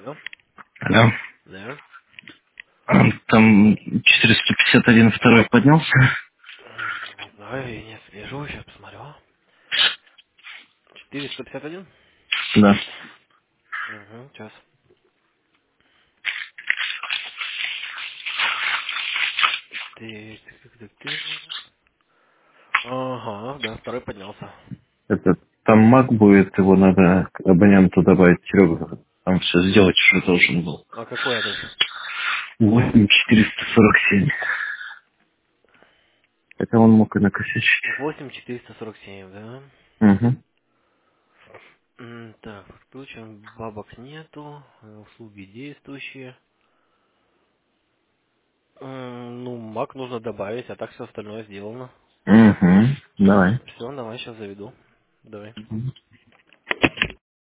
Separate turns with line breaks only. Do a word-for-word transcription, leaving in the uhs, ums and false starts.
Алло?
Алло.
Да.
Там четыреста пятьдесят один второй поднялся.
М, Не знаю, я не слежу, сейчас посмотрю. четыреста пятьдесят один?
Да.
Угу, сейчас. Ты, ты, ты, ты, ты. Ага, да, второй поднялся.
Это там маг будет, его надо к абоненту добавить. Серега там все сделать уже должен был.
А какой адрес?
восемь четыреста сорок семь. Это он мог и накосячить.
восемь четыреста сорок семь, да?
Угу.
М, Так, подключен, бабок нету, э, услуги действующие. М, Ну, мак нужно добавить, а так все остальное сделано.
Угу. Давай.
Все, давай, сейчас заведу. Давай.